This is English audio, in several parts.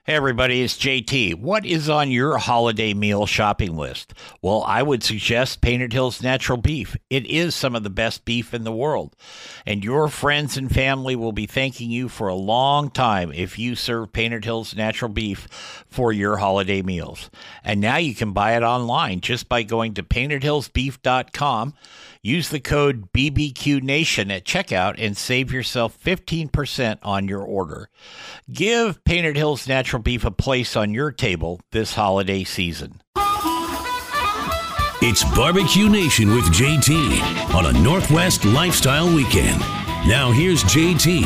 Hey everybody, it's JT. What is on your holiday meal shopping list? Well, I would suggest Painted Hills Natural Beef. It is some of the best beef in the world. And your friends and family will be thanking you for a long time if you serve Painted Hills Natural Beef for your holiday meals. And now you can buy it online just by going to paintedhillsbeef.com. Use the code BBQNation at checkout and save yourself 15% on your order. Give Painted Hills Natural Beef a place on your table this holiday season. It's Barbecue Nation with JT on a Northwest Lifestyle Weekend. Now here's JT.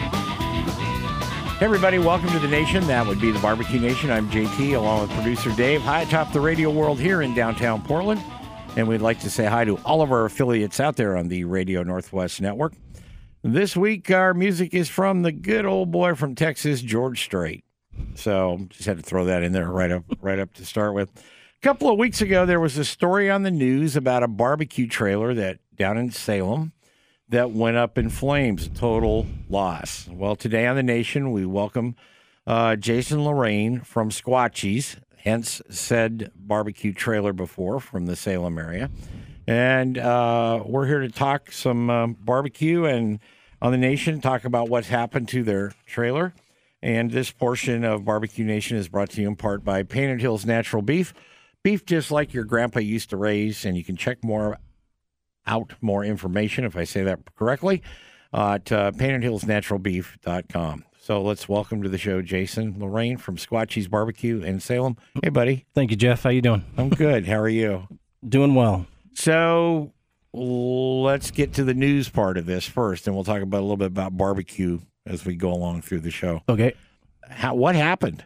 Hey everybody, welcome to the nation. That would be the Barbecue Nation. I'm JT along with producer Dave, high atop the radio world here in downtown Portland. And we'd like to say hi to all of our affiliates out there on the Radio Northwest Network. This week, our music is from the good old boy from Texas, George Strait. So just had to throw that in there right up to start with. A couple of weeks ago, there was a story on the news about a barbecue trailer that down in Salem that went up in flames, a total loss. Well, today on the nation, we welcome Jason Lorraine from Squatchies, hence said barbecue trailer before from the Salem area. And we're here to talk some barbecue and on the nation, talk about what's happened to their trailer. And this portion of Barbecue Nation is brought to you in part by Painted Hills Natural Beef. Beef just like your grandpa used to raise, and you can check more information, if I say that correctly, at paintedhillsnaturalbeef.com. So let's welcome to the show Jason Lorraine from Squatchies Barbecue in Salem. Hey, buddy. Thank you, Jeff. How you doing? I'm good. How are you? Doing well. So let's get to the news part of this first, and we'll talk about a little bit about barbecue as we go along through the show. Okay. What happened?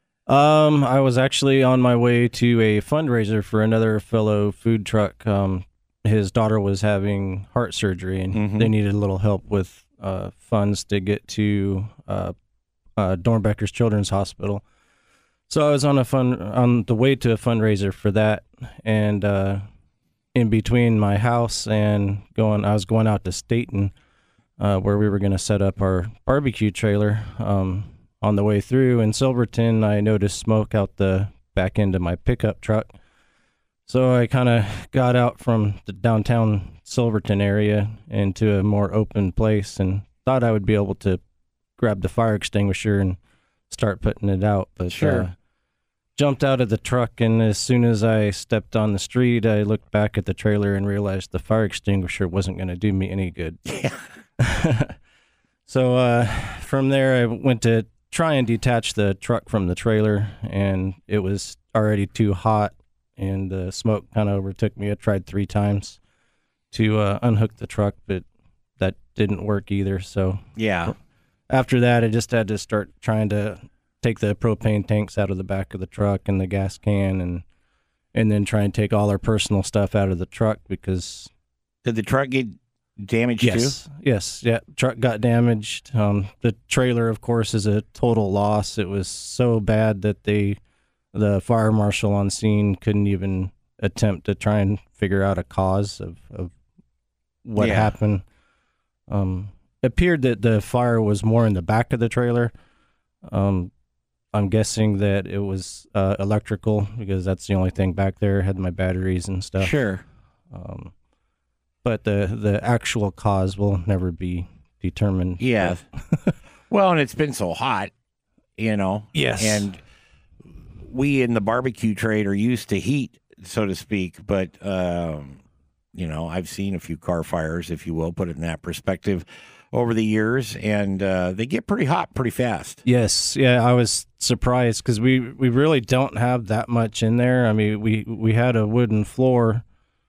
I was actually on my way to a fundraiser for another fellow food truck. His daughter was having heart surgery, and they needed a little help with funds to get to Dornbeckers Children's Hospital. So I was on the way to a fundraiser for that, and in between my house and I was going out to Staten, where we were going to set up our barbecue trailer. On the way through in Silverton, I noticed smoke out the back end of my pickup truck. So I kind of got out from the downtown Silverton area into a more open place and thought I would be able to grab the fire extinguisher and start putting it out. But jumped out of the truck, and as soon as I stepped on the street, I looked back at the trailer and realized the fire extinguisher wasn't going to do me any good. So from there, I went to try and detach the truck from the trailer, and it was already too hot, and the smoke kind of overtook me. I tried 3 times to unhook the truck, but that didn't work either. So after that, I just had to start trying to take the propane tanks out of the back of the truck and the gas can, and then try and take all our personal stuff out of the truck because... Did the truck get damaged too? Yes. Yeah. Truck got damaged. The trailer, of course, is a total loss. It was so bad that the fire marshal on scene couldn't even attempt to try and figure out a cause of what happened. It appeared that the fire was more in the back of the trailer. I'm guessing that it was electrical because that's the only thing back there. Had my batteries and stuff. Sure. But the actual cause will never be determined. Yeah. Well, and it's been so hot, Yes. And we in the barbecue trade are used to heat, so to speak. But, I've seen a few car fires, if you will, put it in that perspective, over the years. And they get pretty hot pretty fast. Yes. Yeah, I was surprised because we really don't have that much in there. I mean, we had a wooden floor,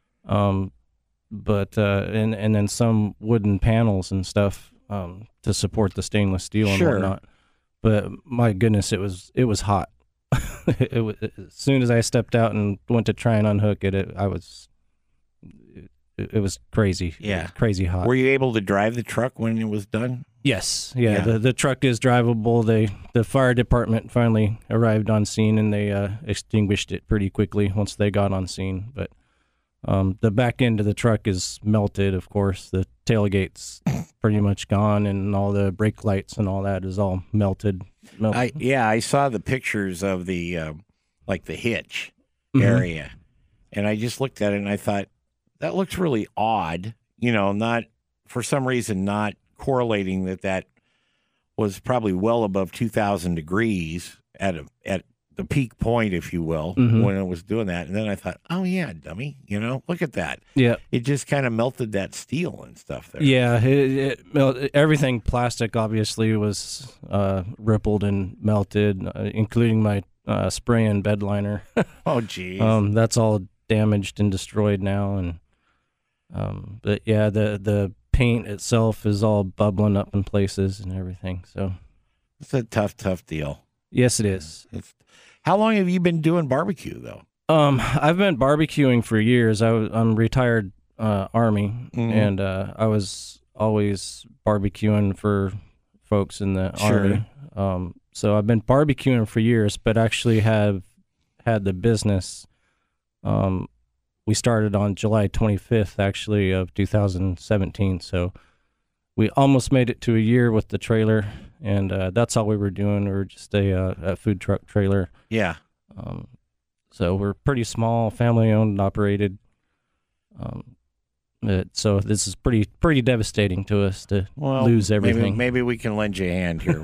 but and then some wooden panels and stuff to support the stainless steel and whatnot. But my goodness, it was hot. It was, as soon as I stepped out and went to try and unhook it, it was crazy. Yeah, it was crazy hot. Were you able to drive the truck when it was done? Yes. Yeah. The truck is drivable. The fire department finally arrived on scene and they extinguished it pretty quickly once they got on scene. But the back end of the truck is melted, of course. The tailgate's pretty much gone, and all the brake lights and all that is all melted. I saw the pictures of the like the hitch area, and I just looked at it and I thought that looks really odd. Not for some reason not correlating that was probably well above 2,000 degrees at the peak point, if you will, when it was doing that. And then I thought, oh yeah, dummy, look at that. Yeah, it just kind of melted that steel and stuff there. Yeah, it everything plastic obviously was rippled and melted, including my spray and bed liner. Oh geez, that's all damaged and destroyed now. And but yeah, the paint itself is all bubbling up in places and everything. So it's a tough deal. Yes, it is. How long have you been doing barbecue, though? I've been barbecuing for years. I'm retired Army, and I was always barbecuing for folks in the Army. So I've been barbecuing for years, but actually have had the business. We started on July 25th, actually, of 2017. So we almost made it to a year with the trailer. And that's all we were doing. We were just a food truck trailer. Yeah. So we're pretty small, family owned and operated. So this is pretty devastating to us to lose everything. Maybe we can lend you a hand here.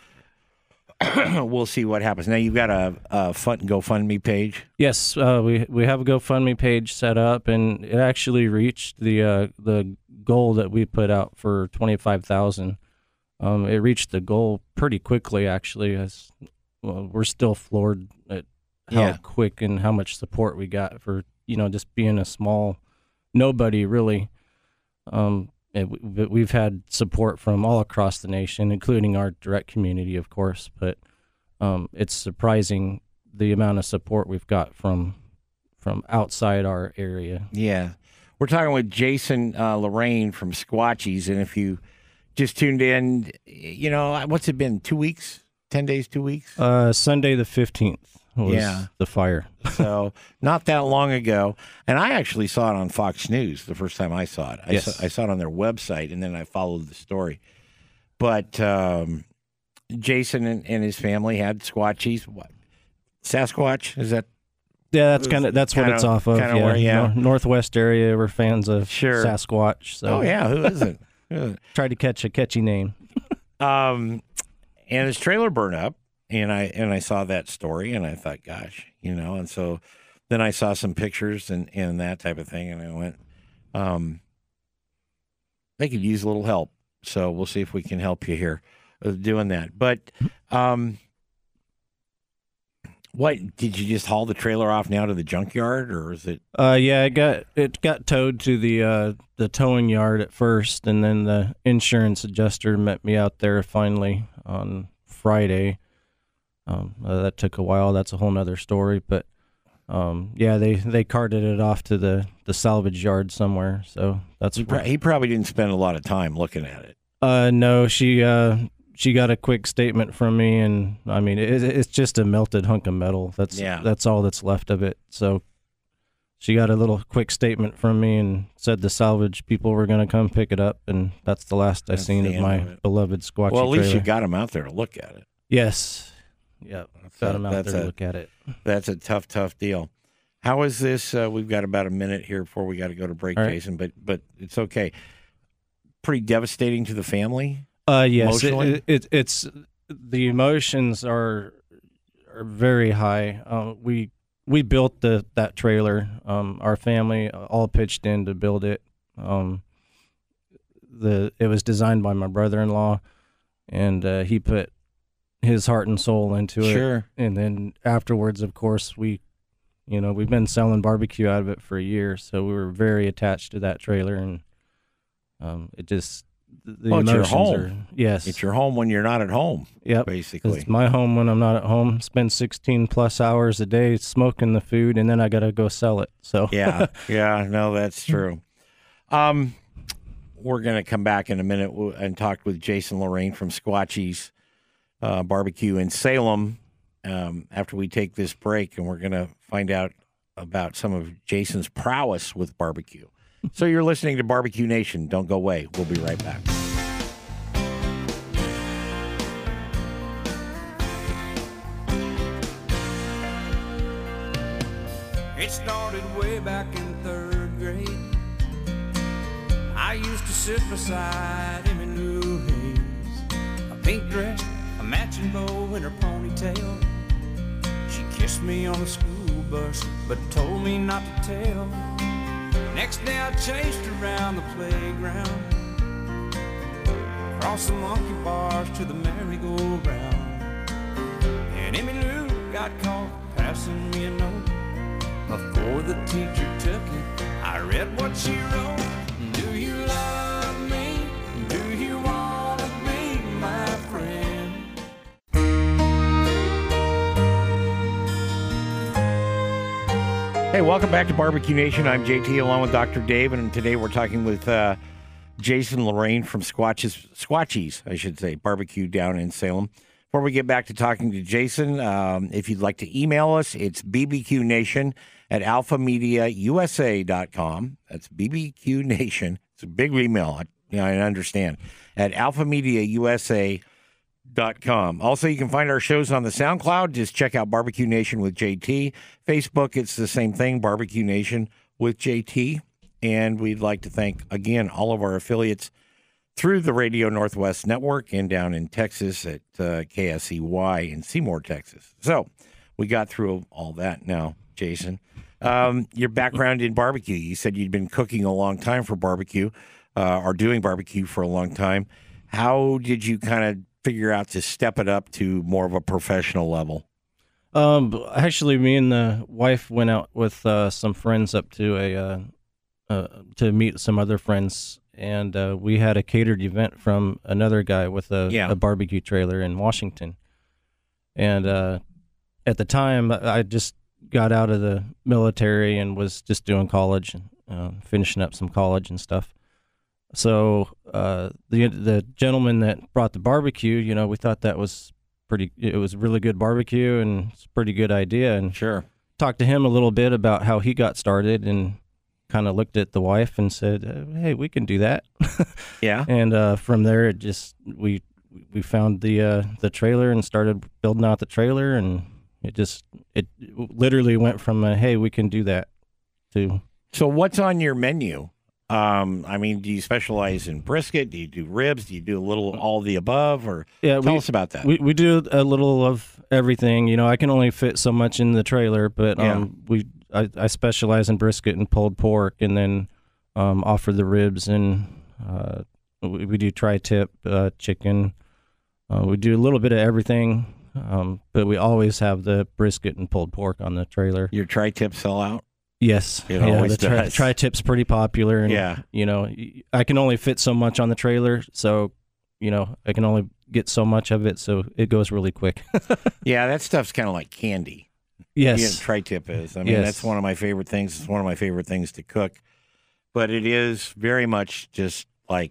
We'll see what happens. Now you've got a GoFundMe page. Yes, we have a GoFundMe page set up, and it actually reached the goal that we put out for $25,000. It reached the goal pretty quickly, actually. We're still floored at how quick and how much support we got for, just being a small nobody, really. We've had support from all across the nation, including our direct community, of course. But it's surprising the amount of support we've got from outside our area. Yeah. We're talking with Jason Lorraine from Squatchies, and if you just tuned in, what's it been, 2 weeks, 10 days, 2 weeks? Sunday the 15th was the fire. So not that long ago. And I actually saw it on Fox News the first time I saw it. I saw it on their website, and then I followed the story. But Jason and his family had Squatchies. What? Sasquatch? Is that? Yeah, that's what it's off of. Where, Northwest area. We're fans of Sasquatch. So. Oh, yeah. Who isn't? Tried to catch a catchy name. And his trailer burned up, and I saw that story, and I thought, gosh, and so then I saw some pictures and that type of thing, and I went, they could use a little help, so we'll see if we can help you here doing that. But what, did you just haul the trailer off now to the junkyard, or is it? Yeah, it got towed to the towing yard at first, and then the insurance adjuster met me out there finally on Friday. That took a while. That's a whole nother story, but they carted it off to the salvage yard somewhere. So that's he probably didn't spend a lot of time looking at it. No, she got a quick statement from me, and I mean it's just a melted hunk of metal. That's all that's left of it. So she got a little quick statement from me and said the salvage people were going to come pick it up, and that's the last I seen of my beloved Squatchy Well, at least trailer. you got him out there to look at it. Yes. Yeah, got him out there to look at it. That's a tough deal. How is this? We've got about a minute here before we got to go to break, right. Jason, but it's okay. Pretty devastating to the family? Yes, emotionally? It's the emotions are very high. We built that trailer. Our family all pitched in to build it. It was designed by my brother-in-law, and he put his heart and soul into it. Sure. And then afterwards, of course, we've been selling barbecue out of it for a year, so we were very attached to that trailer, and it just the it's your emotions home. Yes, It's your home when you're not at home. Yep. Basically. It's my home when I'm not at home. Spend 16 plus hours a day smoking the food, and then I got to go sell it. So Yeah, no, that's true. We're going to come back in a minute and talk with Jason Lorraine from Squatchies Barbecue in Salem after we take this break, and we're going to find out about some of Jason's prowess with barbecue. So you're listening to Barbecue Nation. Don't go away. We'll be right back. It started way back in 3rd grade. I used to sit beside Emmylou Hayes, a pink dress, a matching bow in her ponytail. She kissed me on the school bus, but told me not to tell. Next day I chased her around the playground, across the monkey bars to the merry-go-round. And Emmylou got caught passing me a note. Before the teacher took it, I read what she wrote. Do you love me? Do you want to be my friend? Hey, welcome back to Barbecue Nation. I'm JT along with Dr. Dave, and today we're talking with Jason Lorraine from Squatchies, I should say, barbecue down in Salem. Before we get back to talking to Jason, if you'd like to email us, it's bbqnation@alphamediausa.com. That's bbqnation. It's a big email. I understand. At alphamediausa.com. Also, you can find our shows on the SoundCloud. Just check out Barbecue Nation with JT. Facebook, it's the same thing, Barbecue Nation with JT. And we'd like to thank, again, all of our affiliates through the Radio Northwest Network and down in Texas at KSEY in Seymour, Texas. So we got through all that now, Jason. Your background in barbecue, you said you'd been cooking a long time for barbecue or doing barbecue for a long time. How did you kind of figure out to step it up to more of a professional level? Actually, me and the wife went out with some friends up to to meet some other friends, and we had a catered event from another guy with a barbecue trailer in Washington. And at the time, I just got out of the military and was just doing college and finishing up some college and stuff. So the gentleman that brought the barbecue, we thought that was it was really good barbecue and it's a pretty good idea. And sure, talked to him a little bit about how he got started and kind of looked at the wife and said, hey, we can do that. Yeah. And from there, it just, we found the trailer and started building out the trailer, and it literally went from hey, we can do that to. So what's on your menu? I mean, do you specialize in brisket? Do you do ribs? Do you do a little all of the above? Or tell us about that. We do a little of everything. I can only fit so much in the trailer, but I specialize in brisket and pulled pork, and then offer the ribs, and we do tri-tip chicken. We do a little bit of everything, but we always have the brisket and pulled pork on the trailer. Your tri-tip sell out? Yes. It always does. Tri-tip's pretty popular, and I can only fit so much on the trailer, so I can only get so much of it, so it goes really quick. Yeah, that stuff's kind of like candy. Yes. Tri-tip is. I mean, that's one of my favorite things. It's one of my favorite things to cook. But it is very much just like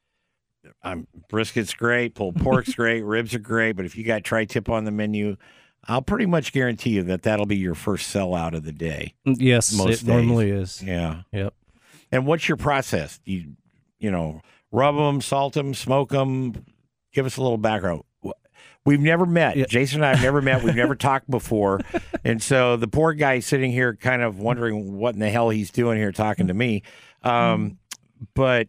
brisket's great, pulled pork's great, ribs are great. But if you got tri-tip on the menu, I'll pretty much guarantee you that'll be your first sellout of the day. Yes, most it days. Normally is. Yeah. Yep. And what's your process? Do you rub them, salt them, smoke them? Give us a little background. We've never met. Yeah. Jason and I have never met. We've never talked before. And so the poor guy sitting here kind of wondering what in the hell he's doing here talking to me. But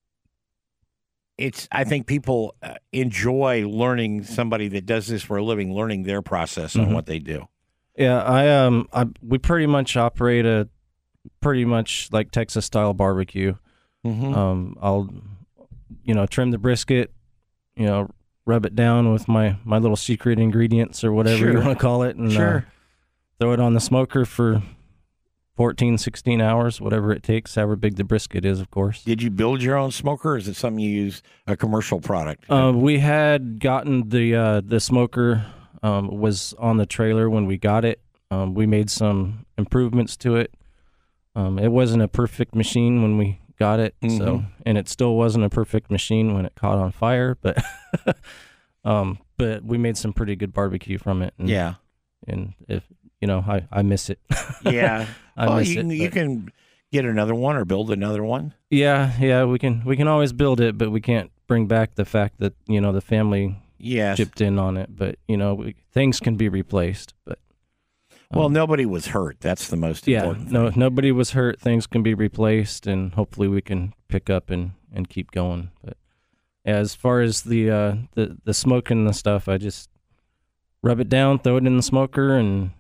I think people enjoy learning somebody that does this for a living, learning their process on what they do. Yeah, we pretty much operate a pretty much like Texas style barbecue. Mm-hmm. I'll, trim the brisket, rub it down with my little secret ingredients or whatever you want to call it, and throw it on the smoker for 14, 16 hours, whatever it takes, however big the brisket is, of course. Did you build your own smoker, or is it something you use, a commercial product? We had gotten the smoker was on the trailer when we got it. We made some improvements to it. It wasn't a perfect machine when we got it, and it still wasn't a perfect machine when it caught on fire, but we made some pretty good barbecue from it. And, and if I miss it. Yeah, you can get another one or build another one. Yeah, we can always build it, but we can't bring back the fact that the family chipped in on it. But things can be replaced. But Well, nobody was hurt. That's the most important Yeah, thing. nobody was hurt. Things can be replaced, and hopefully we can pick up and keep going. But as far as the smoking and stuff, I just rub it down, throw it in the smoker, and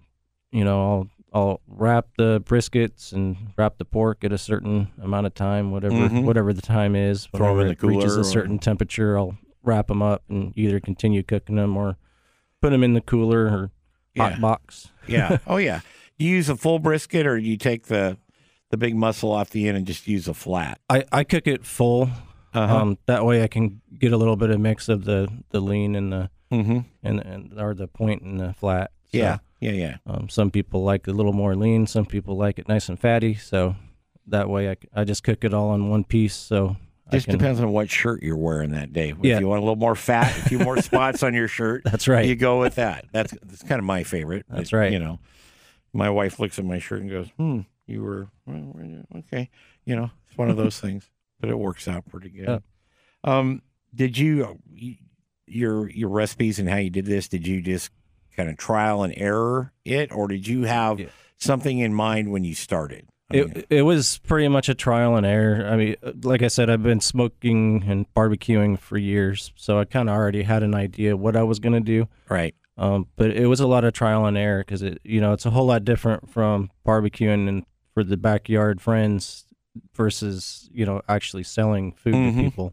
I'll wrap the briskets and wrap the pork at a certain amount of time, whatever the time is. Throw 'em in Whenever the it cooler reaches or- a certain temperature, I'll wrap them up and either continue cooking them or put them in the cooler or hot box. Yeah. Oh, yeah. You use a full brisket, or you take the big muscle off the end and just use a flat? I cook it full. That way I can get a little bit of mix of the lean and the and or the point and the flat. So, Yeah. some people like it a little more lean. Some people like it nice and fatty. So that way I just cook it all on one piece. So Just depends on what shirt you're wearing that day. Yeah. If you want a little more fat, a few more spots on your shirt, That's right. you go with that. That's kind of my favorite. That's right. My wife looks at my shirt and goes, you were, well, okay. It's one of those things, but it works out pretty good. Did you, your recipes and how you did this, did you just kind of trial and error it, or did you have something in mind when you started? It was pretty much a trial and error. I mean, like I said, I've been smoking and barbecuing for years, so I kind of already had an idea what I was going to do. Right. But it was a lot of trial and error because it's a whole lot different from barbecuing and for the backyard friends versus actually selling food to people.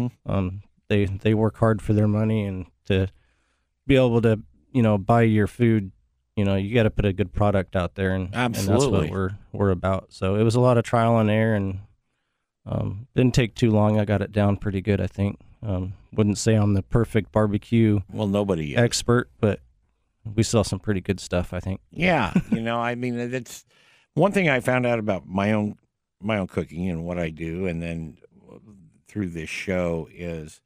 They work hard for their money, and to be able to buy your food. You got to put a good product out there, and Absolutely. and that's what we're about. So it was a lot of trial and error, and didn't take too long. I got it down pretty good, I think. Wouldn't say I'm the perfect barbecue Nobody is. expert, but we sell some pretty good stuff, I think. Yeah, I mean, that's one thing I found out about my own cooking and what I do, and then through this show is,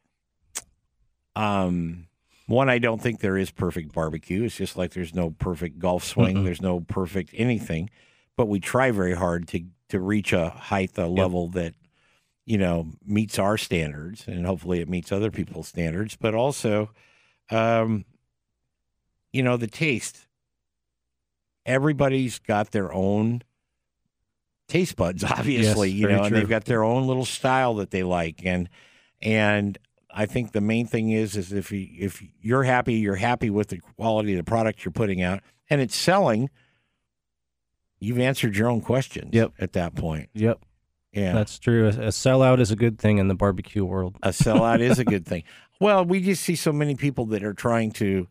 one, I don't think there is perfect barbecue. It's just like there's no perfect golf swing. There's no perfect anything, but we try very hard to reach a height, a level that, meets our standards, and hopefully it meets other people's standards, but also, the taste. Everybody's got their own taste buds, obviously, Yes, very and true. they've got their own little style that they like. And I think the main thing is if you're happy with the quality of the product you're putting out and it's selling, you've answered your own questions at that point. Yep. Yeah. That's true. A sellout is a good thing in the barbecue world. A sellout is a good thing. Well, we just see so many people that are trying to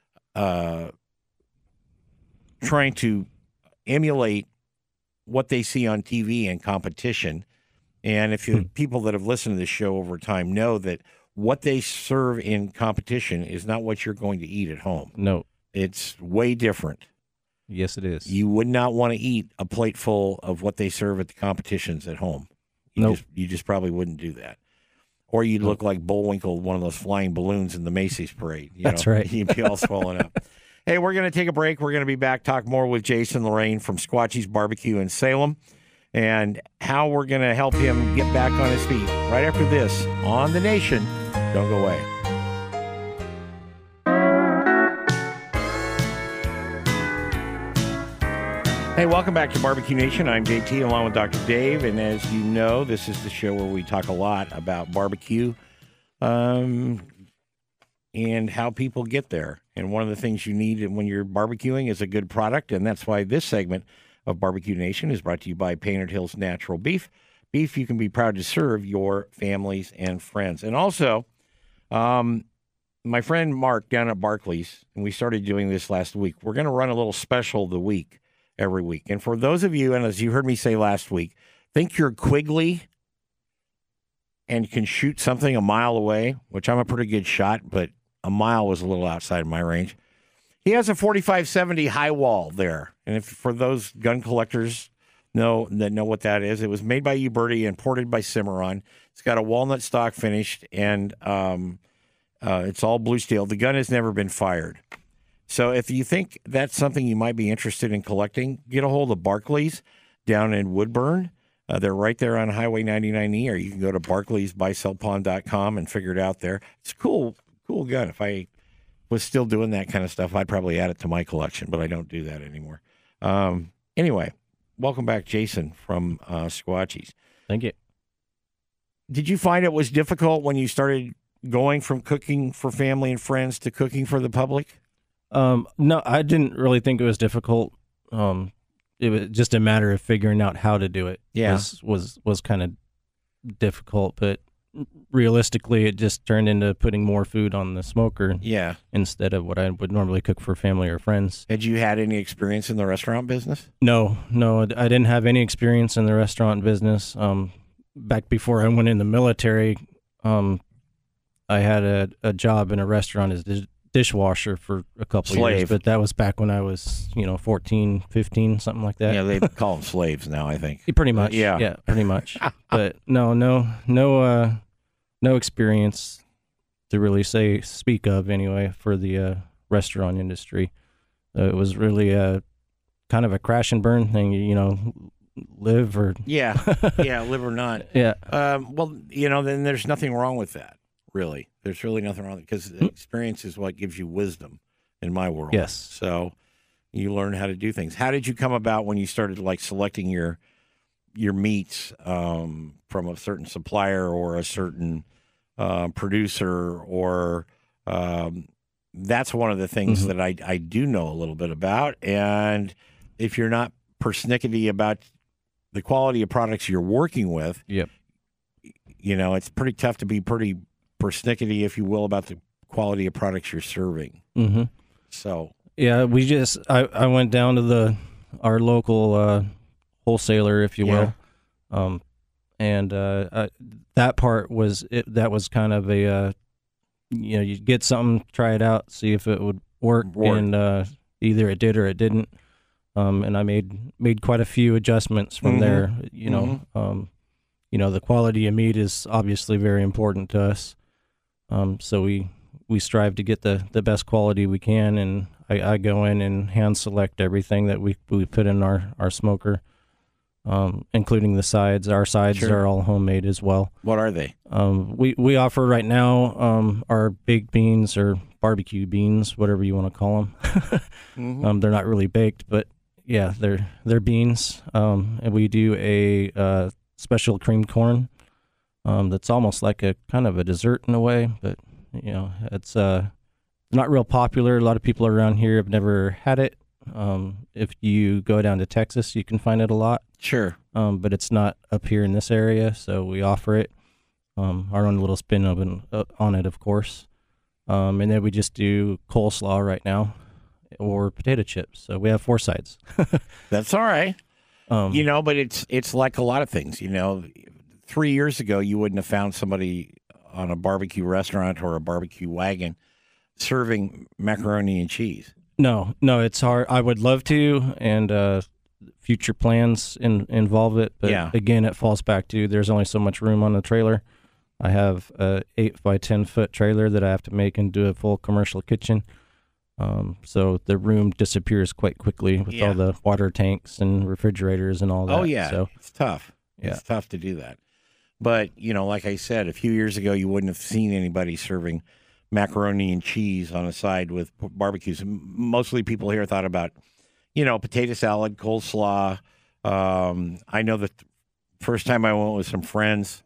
emulate what they see on TV in competition. And if people that have listened to this show over time know that what they serve in competition is not what you're going to eat at home. No. It's way different. Yes, it is. You would not want to eat a plate full of what they serve at the competitions at home. Nope. You just probably wouldn't do that. Or you'd look like Bullwinkle, one of those flying balloons in the Macy's parade. That's right. You'd be all swollen up. Hey, we're going to take a break. We're going to be back, talk more with Jason Lorraine from Squatchy's Barbecue in Salem, and how we're going to help him get back on his feet right after this on The Nation. Don't go away. Hey, welcome back to Barbecue Nation. I'm JT along with Dr. Dave, and as you know, this is the show where we talk a lot about barbecue and how people get there. And one of the things you need when you're barbecuing is a good product, and that's why this segment of Barbecue Nation is brought to you by Painted Hills Natural Beef. Beef you can be proud to serve your families and friends. And also, my friend Mark down at Barclays, and we started doing this last week, we're going to run a little special of the week every week. And for those of you, and as you heard me say last week, think you're Quigley and can shoot something a mile away, which I'm a pretty good shot, but a mile was a little outside of my range. He has a 45-70 high wall there. And if for those gun collectors know what that is, it was made by Uberti and ported by Cimarron. It's got a walnut stock finished, and it's all blue steel. The gun has never been fired. So if you think that's something you might be interested in collecting, get a hold of Barclays down in Woodburn. They're right there on Highway 99E, or you can go to barclaysbuysellpawn.com and figure it out there. It's a cool gun. If was still doing that kind of stuff, I'd probably add it to my collection, but I don't do that anymore. Anyway, welcome back, Jason from Squatchies. Thank you. Did you find it was difficult when you started going from cooking for family and friends to cooking for the public? No, I didn't really think it was difficult. It was just a matter of figuring out how to do it. Yeah. was kind of difficult, but realistically, it just turned into putting more food on the smoker. Yeah. Instead of what I would normally cook for family or friends. Had you had any experience in the restaurant business? No, I didn't have any experience in the restaurant business. Back before I went in the military, I had a job in a restaurant as dishwasher for a couple of years, but that was back when I was, 14, 15, something like that. Yeah, they call them slaves now, I think. Pretty much. Yeah, pretty much. But no experience to really speak of anyway for the restaurant industry. It was really kind of a crash and burn thing, live or live or not. Yeah. Well, then there's nothing wrong with that. Really, there's really nothing wrong because experience is what gives you wisdom in my world. Yes. So you learn how to do things. How did you come about when you started selecting your meats from a certain supplier or a certain producer? Or that's one of the things that I do know a little bit about. And if you're not persnickety about the quality of products you're working with, yep, it's pretty tough to be pretty persnickety, if you will, about the quality of products you're serving. Mm-hmm. So yeah, I went down to our local wholesaler, if you will, and that part was that was kind of a you get something, try it out, see if it would work. And either it did or it didn't. And I made quite a few adjustments from there. The quality of meat is obviously very important to us. So we strive to get the best quality we can, and I go in and hand select everything that we put in our smoker, including the sides. Our sides are all homemade as well. What are they? We offer right now our baked beans or barbecue beans, whatever you want to call them. They're not really baked, but yeah, they're beans. And we do a special creamed corn. That's almost like a kind of a dessert in a way, but it's not real popular. A lot of people around here have never had it. If you go down to Texas, you can find it a lot. Sure. But it's not up here in this area, so we offer it. Our own little spin on it, of course. And then we just do coleslaw right now, or potato chips. So we have 4 sides. That's all right. But it's like a lot of things. 3 years ago, you wouldn't have found somebody on a barbecue restaurant or a barbecue wagon serving macaroni and cheese. No, it's hard. I would love to, and future plans involve it. But again, it falls back to there's only so much room on the trailer. I have a 8 by 10 foot trailer that I have to make into a full commercial kitchen. So the room disappears quite quickly with all the water tanks and refrigerators and all that. Oh, yeah. So, it's tough. Yeah. It's tough to do that. But, like I said, a few years ago, you wouldn't have seen anybody serving macaroni and cheese on a side with barbecues. Mostly people here thought about, potato salad, coleslaw. I know that first time I went with some friends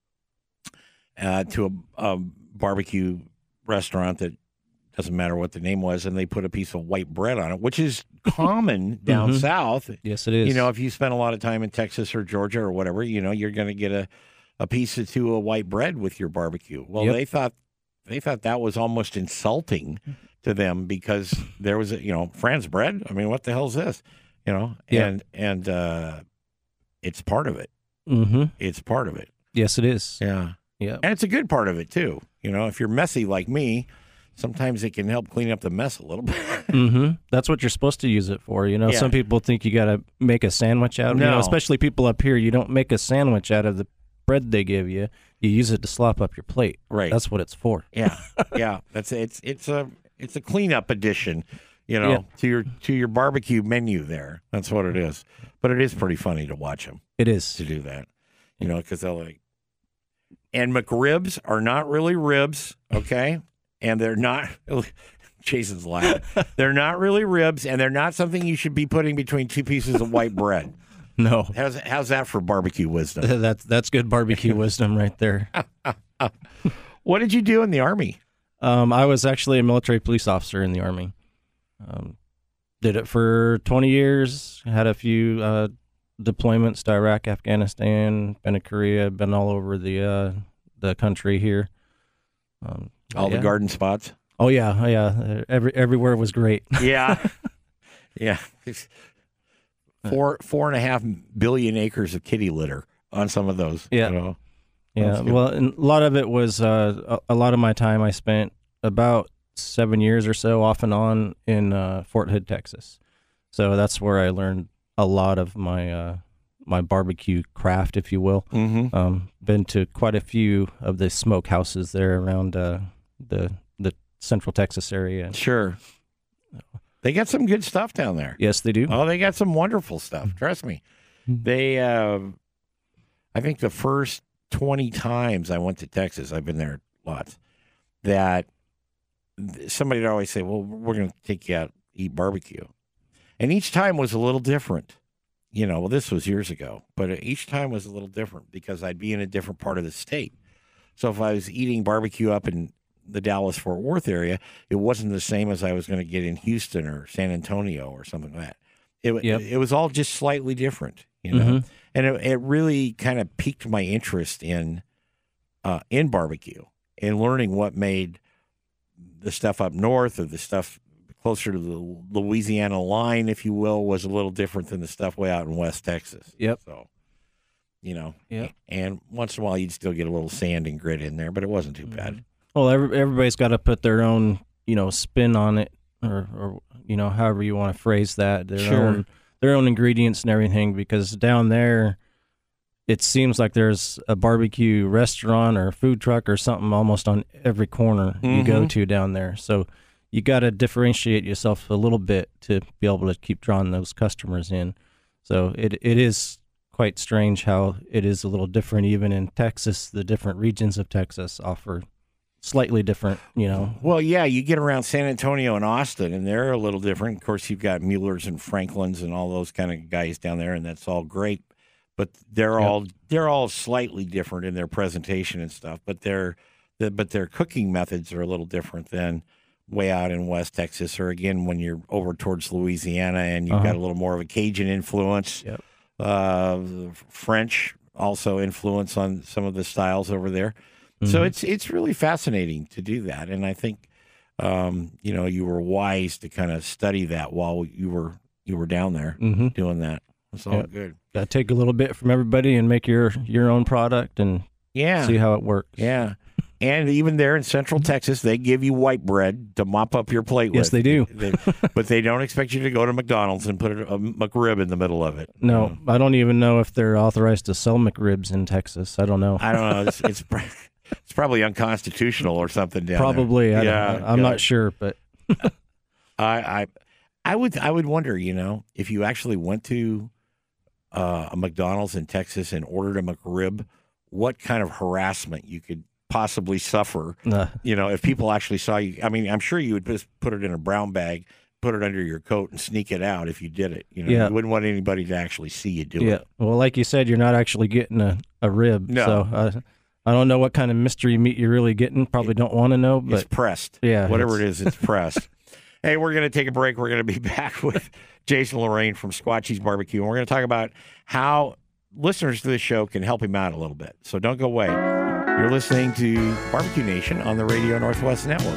to a barbecue restaurant that doesn't matter what the name was, and they put a piece of white bread on it, which is common down south. Yes, it is. If you spend a lot of time in Texas or Georgia or whatever, you're going to get a piece or two of white bread with your barbecue. Well, they thought that was almost insulting to them because there was Fran's bread. I mean, what the hell is this? And it's part of it. Mm-hmm. It's part of it. Yes, it is. Yeah. Yeah. And it's a good part of it too. If you're messy like me, sometimes it can help clean up the mess a little bit. That's what you're supposed to use it for. Some people think you got to make a sandwich out of it. No. Especially people up here. You don't make a sandwich out of the bread they give you. You use it to slop up your plate. Right. That's what it's for. Yeah. Yeah. It's a cleanup addition, to your barbecue menu there. That's what it is. But it is pretty funny to watch them. It is. To do that. Because they'll and McRibs are not really ribs, okay? And they're not Jason's laughing. They're not really ribs, and they're not something you should be putting between two pieces of white bread. No. How's that for barbecue wisdom? That's good barbecue wisdom right there. What did you do in the Army? I was actually a military police officer in the Army. Did it for 20 years, had a few deployments to Iraq, Afghanistan, been to Korea, been all over the country here. All the garden spots? Oh, yeah. Everywhere was great. Yeah. Yeah. 4.5 billion acres of kitty litter on some of those. Yeah. You know? Yeah, well, and a lot of it was a lot of my time I spent about 7 years or so off and on in Fort Hood, Texas. So that's where I learned a lot of my my barbecue craft, if you will. Mm-hmm. Been to quite a few of the smoke houses there around the Central Texas area. Sure. They got some good stuff down there. Yes, they do. Oh, they got some wonderful stuff. Trust me. They, I think the first 20 times I went to Texas, I've been there lots, that somebody would always say, well, we're going to take you out to eat barbecue. And each time was a little different. You know, well, this was years ago, but each time was a little different because I'd be in a different part of the state. So if I was eating barbecue up in the Dallas-Fort Worth area, it wasn't the same as I was going to get in Houston or San Antonio or something like that. It was all just slightly different, you know. Mm-hmm. And it really kind of piqued my interest in barbecue and learning what made the stuff up north or the stuff closer to the Louisiana line, if you will, was a little different than the stuff way out in West Texas. Yep. So, you know, Yep. And once in a while you'd still get a little sand and grit in there, but it wasn't too bad. Well, everybody's got to put their own, spin on it, or however you want to phrase that. Their own ingredients and everything. Because down there, it seems like there's a barbecue restaurant or food truck or something almost on every corner you go to down there. So you got to differentiate yourself a little bit to be able to keep drawing those customers in. So it is quite strange how it is a little different. Even in Texas, the different regions of Texas offer slightly different, Well, yeah, you get around San Antonio and Austin, and they're a little different. Of course, you've got Muellers and Franklins and all those kind of guys down there, and that's all great. But they're all slightly different in their presentation and stuff. But their cooking methods are a little different than way out in West Texas, or again when you're over towards Louisiana and you've got a little more of a Cajun influence. Yep. French also influence on some of the styles over there. So it's really fascinating to do that, and I think you were wise to kind of study that while you were down there doing that. It's all good. Got to take a little bit from everybody and make your own product and see how it works. Yeah, and even there in Central Texas, they give you white bread to mop up your plate with. Yes, they do. But they don't expect you to go to McDonald's and put a McRib in the middle of it. No, I don't even know if they're authorized to sell McRibs in Texas. I don't know. I don't know. It's probably unconstitutional or something down Probably. there. I'm not sure, but I would wonder, if you actually went to a McDonald's in Texas and ordered a McRib, what kind of harassment you could possibly suffer. If people actually saw you. I mean, I'm sure you would just put it in a brown bag, put it under your coat, and sneak it out if you did it. You wouldn't want anybody to actually see you do it. Well, like you said, you're not actually getting a rib. No. So I don't know what kind of mystery meat you're really getting. Probably don't want to know, but it's pressed. Yeah, whatever it is, it's pressed. Hey, we're going to take a break. We're going to be back with Jason Lorraine from Squatchy's Barbecue, and we're going to talk about how listeners to this show can help him out a little bit. So don't go away. You're listening to Barbecue Nation on the Radio Northwest Network.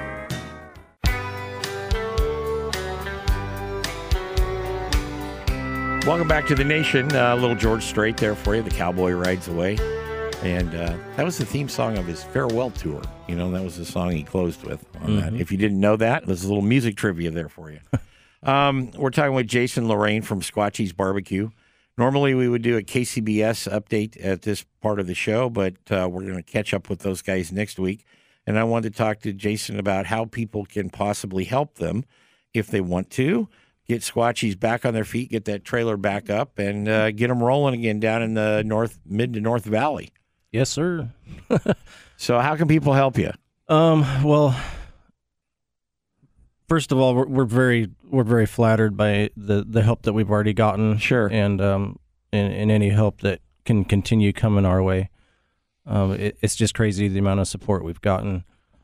Welcome back to the Nation. Little George Strait there for you. The Cowboy Rides Away. And that was the theme song of his farewell tour. That was the song he closed with on that. If you didn't know that, there's a little music trivia there for you. We're talking with Jason Lorraine from Squatchy's Barbecue. Normally we would do a KCBS update at this part of the show, but we're going to catch up with those guys next week. And I wanted to talk to Jason about how people can possibly help them if they want to. Get Squatchy's back on their feet, get that trailer back up, and get them rolling again down in the mid to North Valley. Yes, sir. So how can people help you? Well, first of all, we're very flattered by the help that we've already gotten. Sure. And any help that can continue coming our way. It's just crazy the amount of support we've gotten.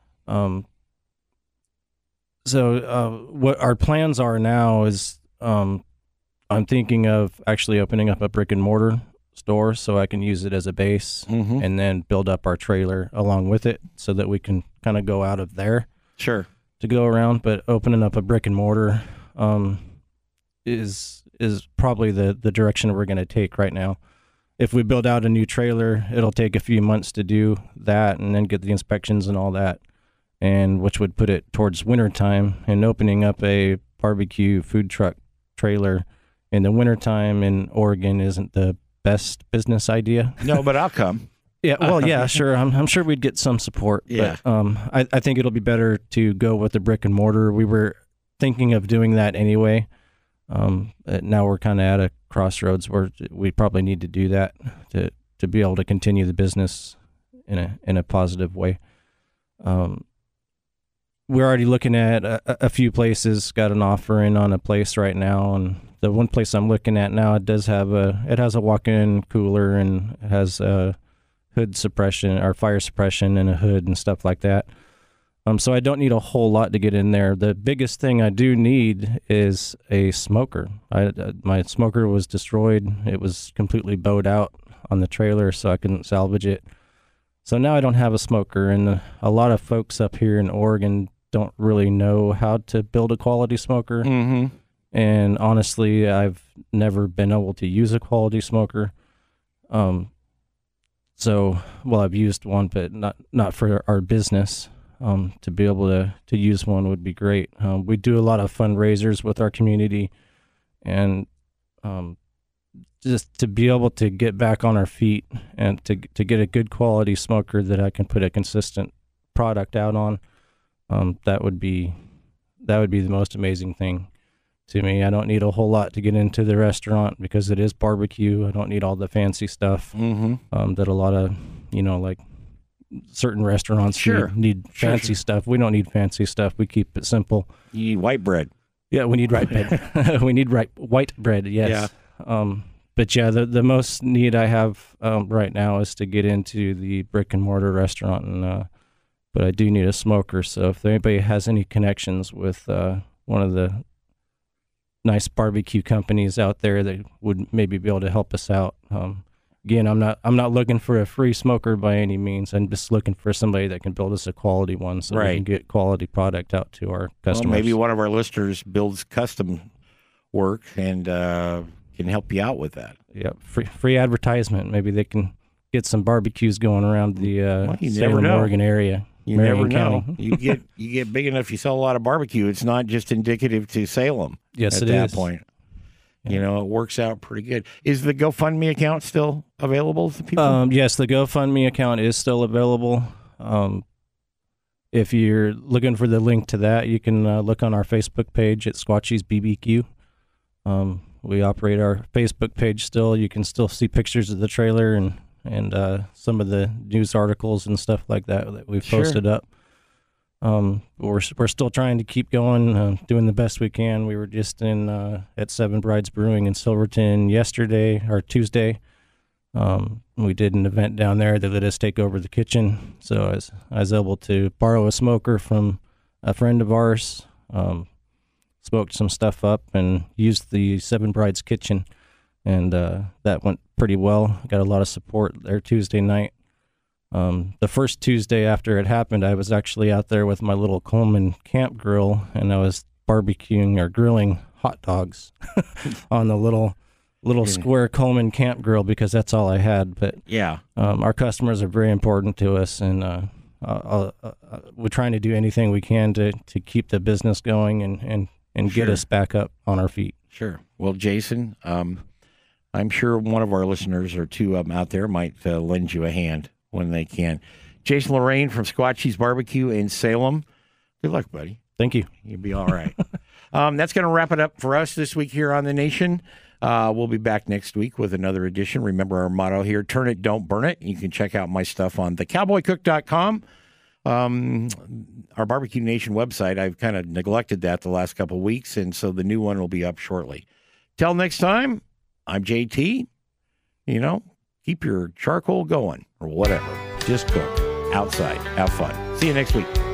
So what our plans are now is I'm thinking of actually opening up a brick and mortar store so I can use it as a base and then build up our trailer along with it so that we can kind of go out of there. Sure. To go around, but opening up a brick and mortar is probably the direction we're going to take right now. If we build out a new trailer, it'll take a few months to do that and then get the inspections and all that, and which would put it towards wintertime. And opening up a barbecue food truck trailer in the wintertime in Oregon isn't the best business idea. No, but I'll come. Yeah, well, yeah, sure. I'm sure we'd get some support. Yeah. But I think it'll be better to go with the brick and mortar. We were thinking of doing that anyway. Now we're kind of at a crossroads where we probably need to do that to be able to continue the business in a positive way. We're already looking at a few places. Got an offer in on a place right now, and the one place I'm looking at now, it has a walk-in cooler and it has hood suppression or fire suppression and a hood and stuff like that. So I don't need a whole lot to get in there. The biggest thing I do need is a smoker. My smoker was destroyed. It was completely bowed out on the trailer, so I couldn't salvage it. So now I don't have a smoker, and a lot of folks up here in Oregon don't really know how to build a quality smoker. Mm-hmm. And honestly, I've never been able to use a quality smoker. So, well, I've used one, but not for our business. To be able to use one would be great. We do a lot of fundraisers with our community, and just to be able to get back on our feet and to get a good quality smoker that I can put a consistent product out on, that would be the most amazing thing to me. I don't need a whole lot to get into the restaurant because it is barbecue. I don't need all the fancy stuff that a lot of, like certain restaurants need fancy stuff. We don't need fancy stuff. We keep it simple. You need white bread. Yeah, we need white bread. We need white bread, yes. Yeah. But yeah, the most need I have right now is to get into the brick and mortar restaurant, and but I do need a smoker. So if anybody has any connections with one of the nice barbecue companies out there that would maybe be able to help us out. Again, I'm not looking for a free smoker by any means. I'm just looking for somebody that can build us a quality one so we can get quality product out to our customers. Well, maybe one of our listeners builds custom work and can help you out with that. Yeah, free advertisement. Maybe they can get some barbecues going around the Salem, Oregon area. You never know. You get big enough, you sell a lot of barbecue. It's not just indicative to Salem. Yes, at that point. Yeah. It works out pretty good. Is the GoFundMe account still available to people? Yes, the GoFundMe account is still available. If you're looking for the link to that, you can look on our Facebook page at Squatchy's BBQ. We operate our Facebook page still. You can still see pictures of the trailer and some of the news articles and stuff like that we've posted up. We're still trying to keep going, doing the best we can. We were just at Seven Brides Brewing in Silverton Tuesday. We did an event down there that let us take over the kitchen. So I was able to borrow a smoker from a friend of ours, smoked some stuff up, and used the Seven Brides kitchen. And that went pretty well. Got a lot of support there Tuesday night. The first Tuesday after it happened, I was actually out there with my little Coleman camp grill, and I was barbecuing or grilling hot dogs on the little square Coleman camp grill because that's all I had. But our customers are very important to us, and we're trying to do anything we can to keep the business going and get us back up on our feet. Sure. Well, Jason, I'm sure one of our listeners or two of them out there might lend you a hand when they can. Jason Lorraine from Squatchy's Barbecue in Salem. Good luck, buddy. Thank you. You'll be all right. That's going to wrap it up for us this week here on The Nation. We'll be back next week with another edition. Remember our motto here, turn it, don't burn it. You can check out my stuff on thecowboycook.com. Our Barbecue Nation website, I've kind of neglected that the last couple of weeks, and so the new one will be up shortly. Till next time, I'm JT. You know, keep your charcoal going or whatever. Just cook outside. Have fun. See you next week.